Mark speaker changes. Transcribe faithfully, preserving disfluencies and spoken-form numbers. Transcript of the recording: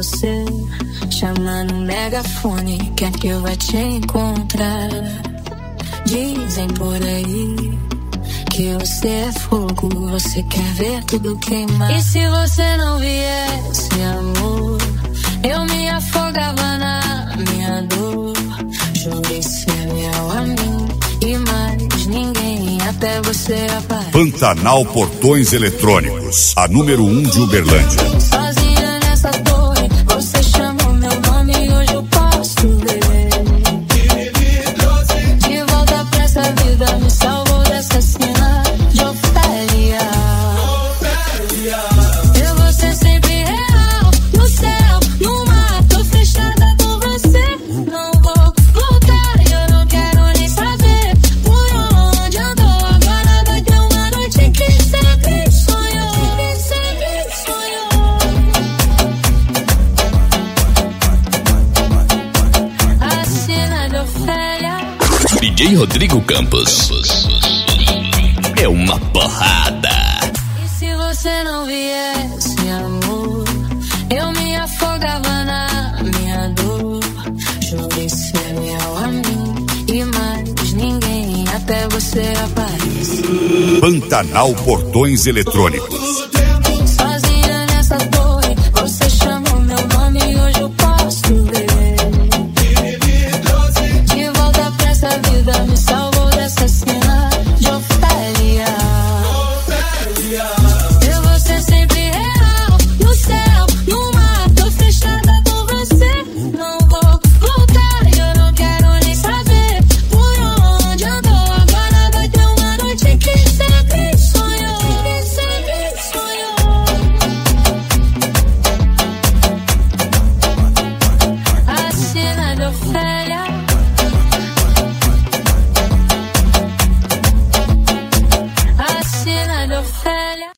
Speaker 1: você, chamando um megafone, quer que eu vá te encontrar. Dizem por aí que você é fogo, você quer ver tudo queimar. E se você não viesse, amor, eu me afogava na minha dor. Jurei ser leal a mim e mais ninguém, até você aparecer.
Speaker 2: Pantanal Portões Eletrônicos, a número um de Uberlândia.
Speaker 1: Sozinha nessa torre, você chamou meu nome e hoje eu posso ver. De volta pra essa vida, me salvou dessa cena de Ofélia. Eu vou ser sempre real, no céu, no mar, tô fechada com você. Não vou voltar, eu não quero nem saber por onde andou. Agora vai ter uma noite que sempre sonhou, que sempre sonhou. A cena de Ofélia.
Speaker 3: D J Rodrigo Campos é uma porrada.
Speaker 1: E se você não viesse, amor, eu me afogava na minha dor. Jurei ser leal a mim e mais ninguém, até você aparecer.
Speaker 2: Pantanal Portões Eletrônicos.